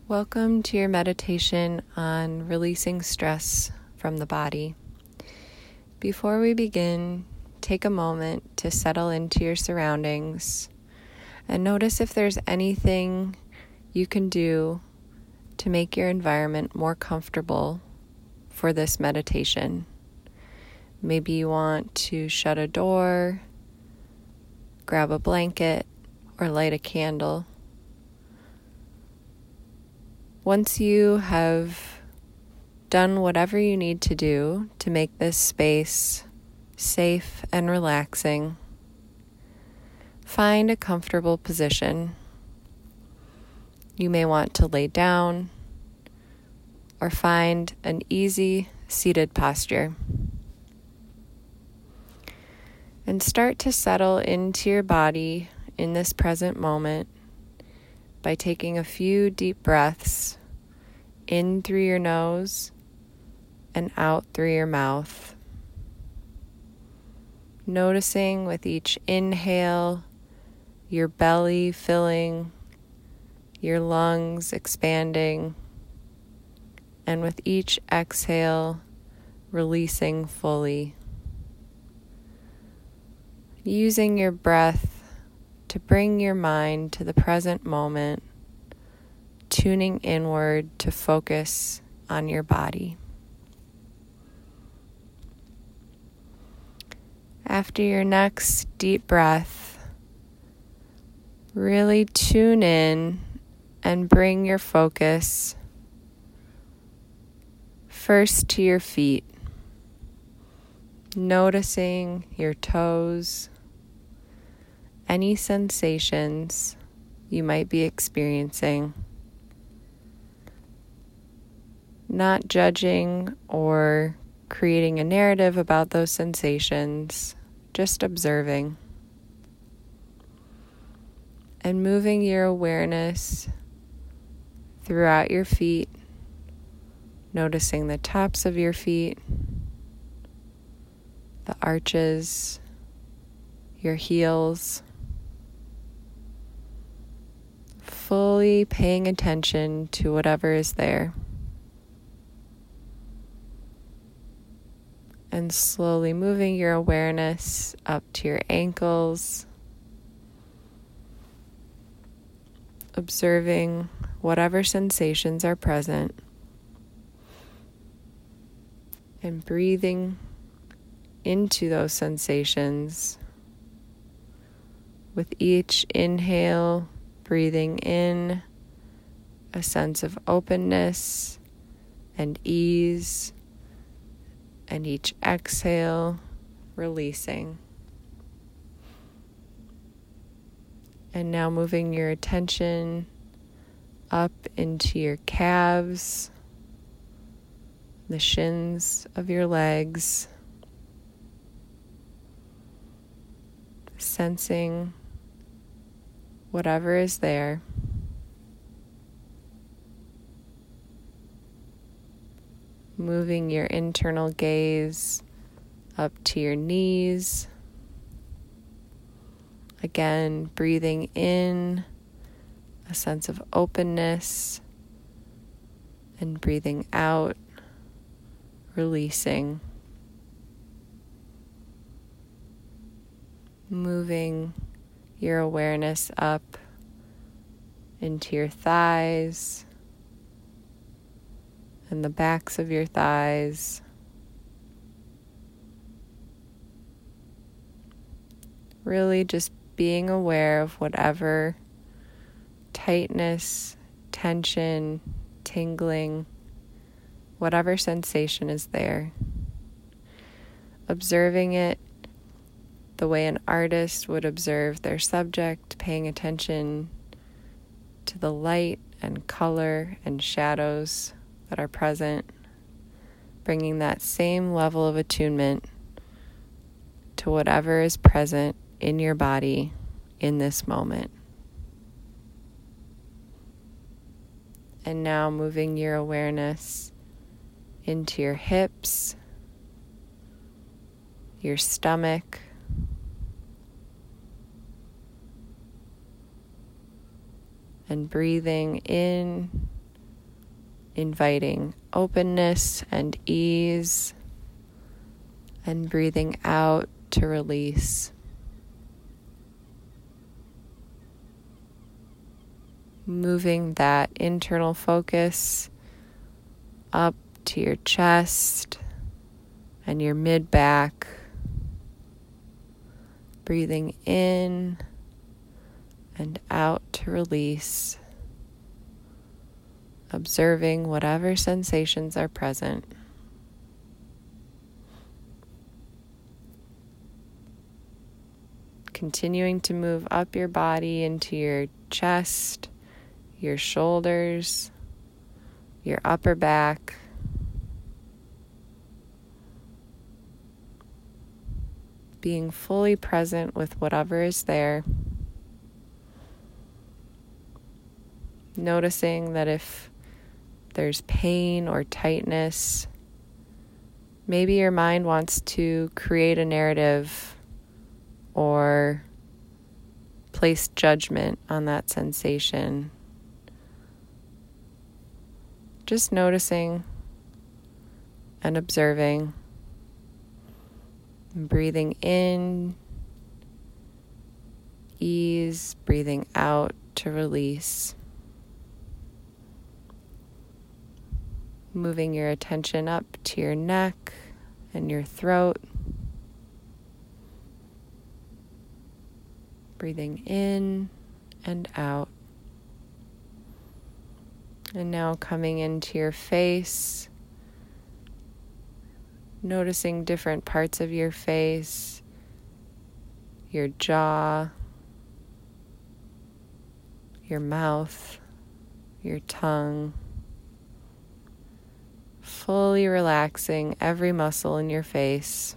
Welcome to your meditation on releasing stress from the body. Before we begin, take a moment to settle into your surroundings and notice if there's anything you can do to make your environment more comfortable for this meditation. Maybe you want to shut a door, grab a blanket, or light a candle. Once you have done whatever you need to do to make this space safe and relaxing, find a comfortable position. You may want to lay down or find an easy seated posture. And start to settle into your body in this present moment by taking a few deep breaths in through your nose and out through your mouth. Noticing with each inhale, your belly filling, your lungs expanding, and with each exhale, releasing fully. Using your breath to bring your mind to the present moment, tuning inward to focus on your body. After your next deep breath, really tune in and bring your focus first to your feet, noticing your toes, any sensations you might be experiencing, not judging or creating a narrative about those sensations, just observing. And moving your awareness throughout your feet, noticing the tops of your feet, the arches, your heels, fully paying attention to whatever is there. And slowly moving your awareness up to your ankles, observing whatever sensations are present, and breathing into those sensations. With each inhale, breathing in a sense of openness and ease, and each exhale, releasing. And now moving your attention up into your calves, the shins of your legs, sensing whatever is there. Moving your internal gaze up to your knees. Again, breathing in a sense of openness and breathing out, releasing. Moving your awareness up into your thighs and the backs of your thighs. Really just being aware of whatever tightness, tension, tingling, whatever sensation is there. Observing it the way an artist would observe their subject, paying attention to the light and color and shadows that are present, bringing that same level of attunement to whatever is present in your body in this moment. And now moving your awareness into your hips, your stomach, and breathing in inviting openness and ease, and breathing out to release. Moving that internal focus up to your chest and your mid-back. Breathing in and out to release. Observing whatever sensations are present. Continuing to move up your body into your chest, your shoulders, your upper back. Being fully present with whatever is there. Noticing that if there's pain or tightness, maybe your mind wants to create a narrative or place judgment on that sensation. Just noticing and observing. Breathing in, ease, breathing out to release. Moving your attention up to your neck and your throat. Breathing in and out. And now coming into your face. Noticing different parts of your face, your jaw, your mouth, your tongue. Fully relaxing every muscle in your face.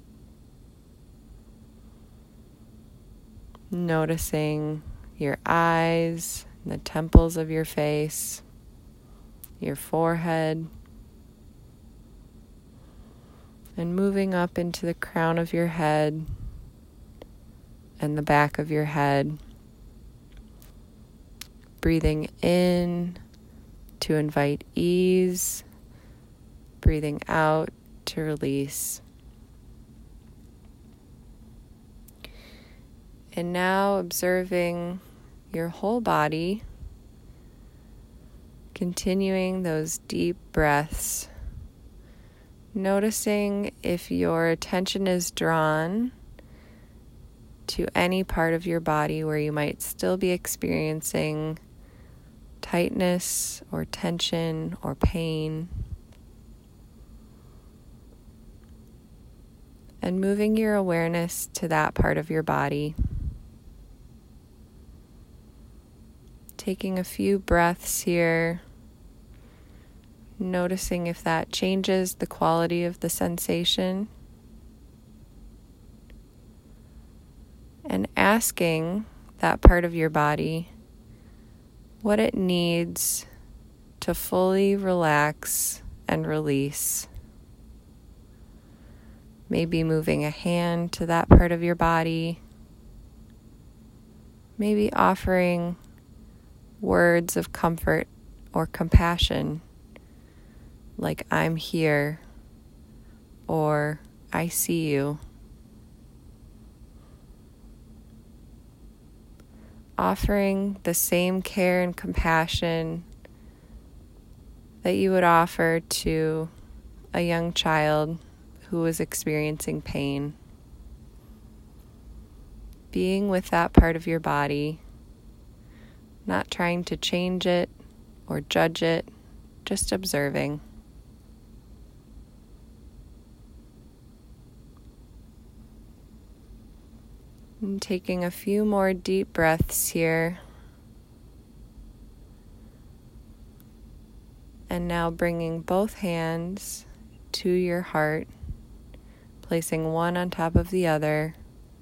Noticing your eyes, the temples of your face, your forehead. And moving up into the crown of your head and the back of your head. Breathing in to invite ease. Breathing out to release. And now observing your whole body. Continuing those deep breaths. Noticing if your attention is drawn to any part of your body where you might still be experiencing tightness or tension or pain. And moving your awareness to that part of your body. Taking a few breaths here. Noticing if that changes the quality of the sensation. And asking that part of your body what it needs to fully relax and release. Maybe moving a hand to that part of your body. Maybe offering words of comfort or compassion. Like, I'm here, or I see you. Offering the same care and compassion that you would offer to a young child who is experiencing pain. Being with that part of your body, not trying to change it or judge it, just observing. And taking a few more deep breaths here. And now bringing both hands to your heart, placing one on top of the other.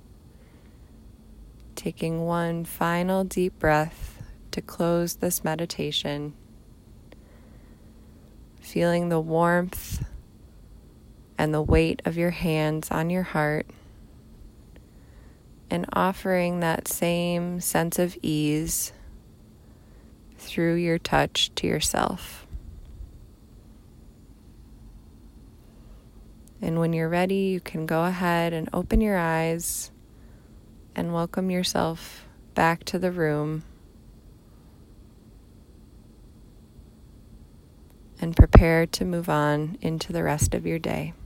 Taking one final deep breath to close this meditation. Feeling the warmth and the weight of your hands on your heart. And offering that same sense of ease through your touch to yourself. And when you're ready, you can go ahead and open your eyes and welcome yourself back to the room and prepare to move on into the rest of your day.